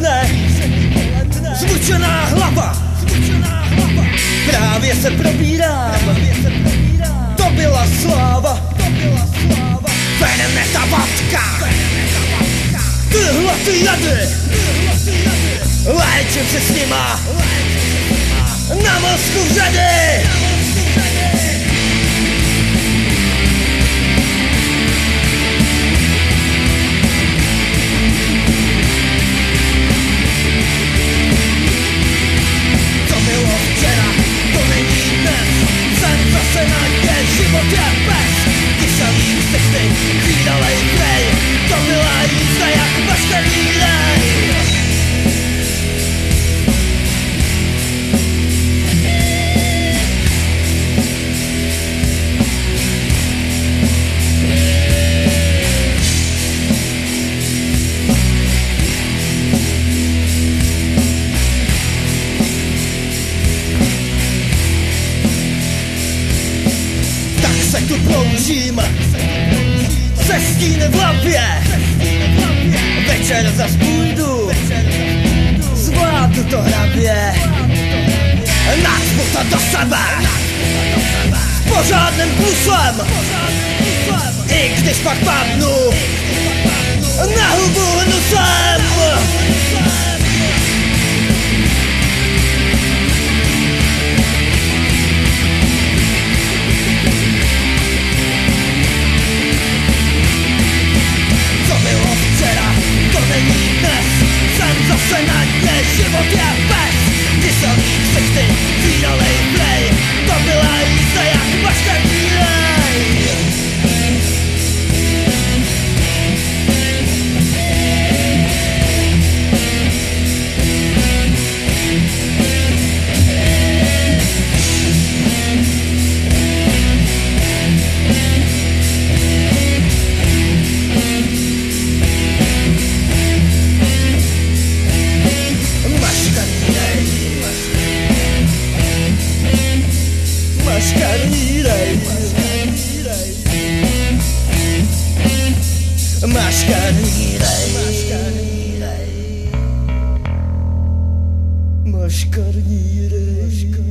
poledne, zmučená hlava, právě se probírám, to byla sláva, vene ta vatka, tyhle ty jady, léčím se s nima, na mozku řady. Život je pes, kyselý ksichty, chvídalej prej, to byla jízda jak veškerý rej. Se tu ploužím, se stíny v hlavě, večer zas půjdu, zvládnu to hrabě, nacpu to do sebe, s pořádným puslem, i když pak padnu, na hubu hnusem. Zase na dně, život je pes, kyselý ksichty, chvídalej play, to byla jízda jak veškerý rej. Maškarní rej.